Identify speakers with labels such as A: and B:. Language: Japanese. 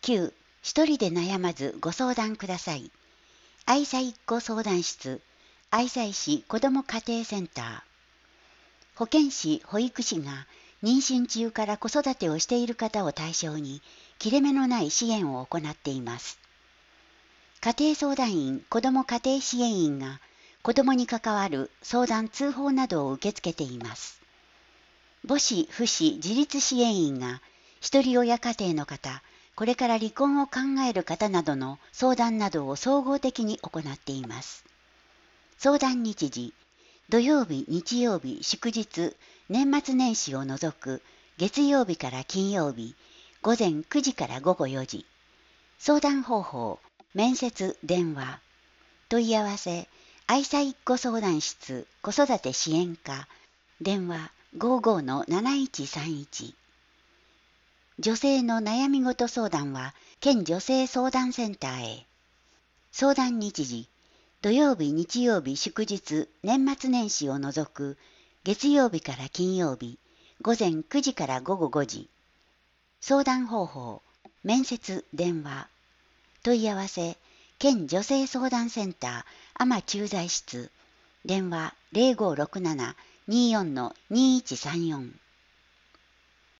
A: 9、一人で悩まずご相談ください。愛妻一子相談室、愛妻市子ども家庭センター。保健師・保育士が妊娠中から子育てをしている方を対象に切れ目のない支援を行っています。家庭相談員・子ども家庭支援員が子どもに関わる相談・通報などを受け付けています。母子・父子自立支援員が一人親家庭の方、これから離婚を考える方などの相談などを総合的に行っています。相談日時、土曜日、日曜日、祝日、年末年始を除く月曜日から金曜日、午前9時から午後4時。相談方法、面接、電話。問い合わせ、愛妻一子相談室、子育て支援課、電話55-7131。女性の悩み事相談は、県女性相談センターへ。相談日時、土曜日、日曜日、祝日、年末年始を除く月曜日から金曜日、午前9時から午後5時。相談方法、面接、電話。問い合わせ、県女性相談センター、尼駐在室、電話0567-24-2134。